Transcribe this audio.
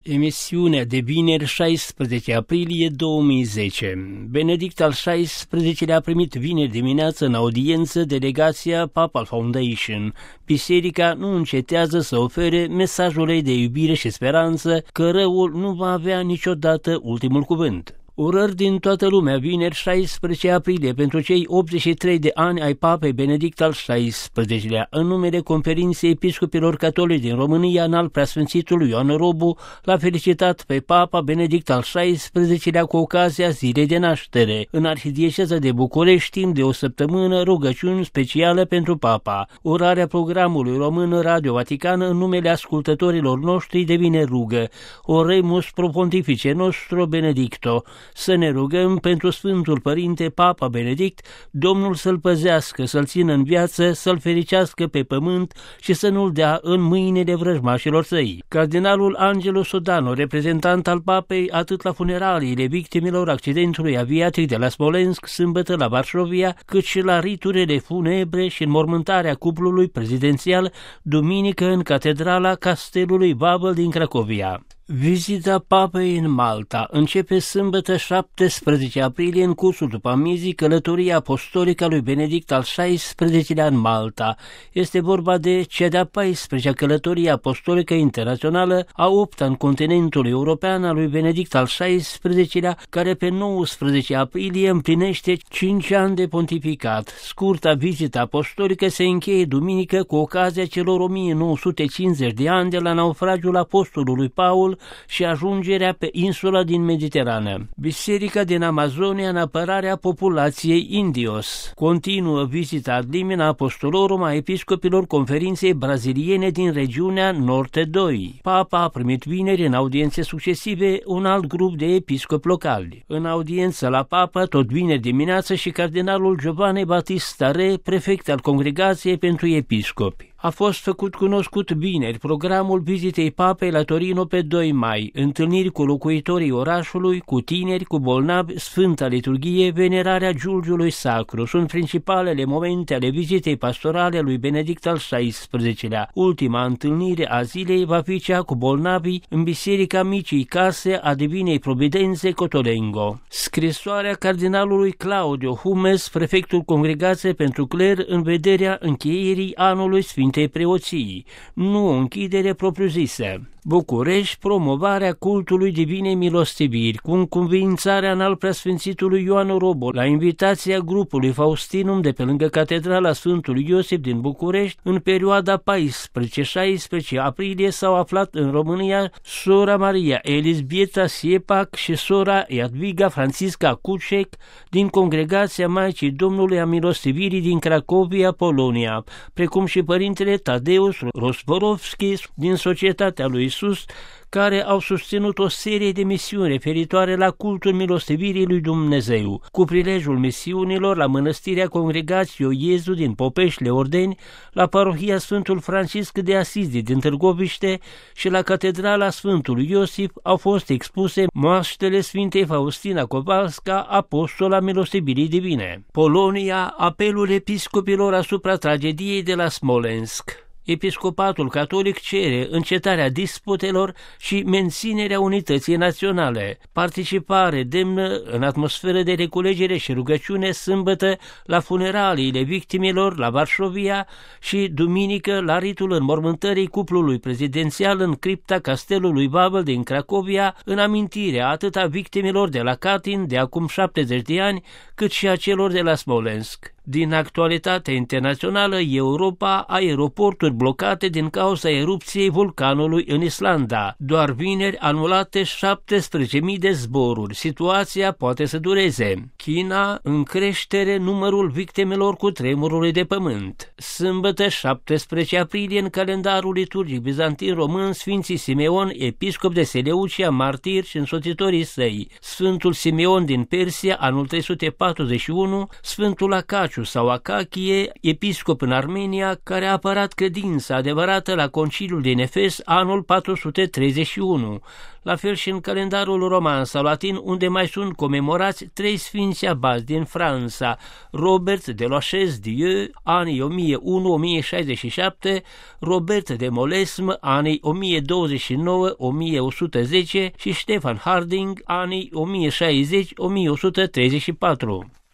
Emisiunea de vineri 16 aprilie 2010. Benedict al XVI-lea a primit vineri dimineață în audiență delegația Papal Foundation. Biserica nu încetează să ofere mesajul ei de iubire și speranță că răul nu va avea niciodată ultimul cuvânt. Urări din toată lumea, vineri 16 aprilie, pentru cei 83 de ani ai Papei Benedict al XVI-lea. În numele Conferinței Episcopilor Catolici din România, înalt preasfințitul Ioan Robu l-a felicitat pe Papa Benedict al XVI-lea cu ocazia zilei de naștere. În Arhidieceza de București, timp de o săptămână, rugăciuni speciale pentru Papa. Urarea programului român Radio Vatican în numele ascultătorilor noștri devine rugă. Oremus pro pontifice nostro Benedicto. Să ne rugăm pentru Sfântul Părinte Papa Benedict, Domnul să-l păzească, să-l țină în viață, să-l fericească pe pământ și să nu-l dea în mâinile vrăjmașilor săi. Cardinalul Angelo Sodano, reprezentant al Papei atât la funeraliile victimelor accidentului aviatic de la Smolensk, sâmbătă la Varșovia, cât și la riturile funebre și înmormântarea cuplului prezidențial, duminică în catedrala Castelului Wawel din Cracovia. Vizita Papei în Malta începe sâmbătă 17 aprilie în cursul după amiezii călătoria apostolică a lui Benedict al XVI-lea în Malta. Este vorba de cea de-a 14-a călătorie apostolică internațională, a 8-a în continentul european a lui Benedict al XVI-lea, care pe 19 aprilie împlinește 5 ani de pontificat. Scurta vizită apostolică se încheie duminică cu ocazia celor 1950 de ani de la naufragiul apostolului Paul și ajungerea pe insula din Mediterană. Biserica din Amazonia în apărarea populației indios. Continuă vizita ad limina apostolorum a episcopilor conferinței braziliene din regiunea Norte 2. Papa a primit vineri în audiențe succesive un alt grup de episcopi locali. În audiență la Papa, tot vineri dimineață, și cardinalul Giovanni Battista Re, prefect al Congregației pentru Episcopi. A fost făcut cunoscut vineri programul vizitei Papei la Torino pe 2 mai, întâlniri cu locuitorii orașului, cu tineri, cu bolnavi, Sfânta Liturghie, venerarea Giulgiului Sacru. Sunt principalele momente ale vizitei pastorale lui Benedict al XVI-lea. Ultima întâlnire a zilei va fi cea cu bolnavii în Biserica Micii Case a Divinei Providențe Cotolengo. Scrisoarea cardinalului Claudio Humes, prefectul Congregației pentru Cler, în vederea încheierii anului Sfintei Preoții, nu o închidere propriu-zisă. București, promovarea cultului Divinei Milostiviri, cu încuviințarea înalt preasfințitului Ioan Robo, la invitația grupului Faustinum de pe lângă Catedrala Sfântului Iosif din București, în perioada 14-16 aprilie s-au aflat în România sora Maria Elisbieta Siepac și sora Jadwiga Francisca Kucek din Congregația Maicii Domnului a Milostivirii din Cracovia, Polonia, precum și părintele Tadeus Rosborovski din Societatea lui Isus, care au susținut o serie de misiuni referitoare la cultul milostivirii lui Dumnezeu. Cu prilejul misiunilor la Mănăstirea Congregației Iesu din Popeșle Ordeni, la Parohia Sfântul Francisc de Asizi din Târgoviște și la Catedrala Sfântului Iosif au fost expuse moaștele Sfintei Faustina Kowalska, apostola milostivirii divine. Polonia, apelul episcopilor asupra tragediei de la Smolensk. Episcopatul catolic cere încetarea disputelor și menținerea unității naționale. Participare demnă în atmosferă de reculegere și rugăciune sâmbătă la funeraliile victimelor la Varșovia și duminică la ritul înmormântării cuplului prezidențial în cripta Castelului Wawel din Cracovia, în amintirea atât a victimelor de la Katyn de acum 70 de ani, cât și a celor de la Smolensk. Din actualitatea internațională, Europa, aeroporturi blocate din cauza erupției vulcanului în Islanda. Doar vineri anulate 17.000 de zboruri. Situația poate să dureze. China, în creștere numărul victimelor cu tremurului de pământ. Sâmbătă 17 aprilie în calendarul liturgic bizantin român, Sfinții Simeon, episcop de Seleucia, martir și însoțitorii săi, Sfântul Simeon din Persia, anul 341, Sfântul Acaciu Iunaciu sau Acachie, episcop în Armenia, care a apărat credința adevărată la conciliul din Efes anul 431, la fel și în calendarul roman sau latin, unde mai sunt comemorați 3 sfinți abați din Franța, Robert de la Chaise-Dieu, anii 1001-1067, Robert de Molesme, anii 1029-1110 și Stefan Harding, anii 1060-1134.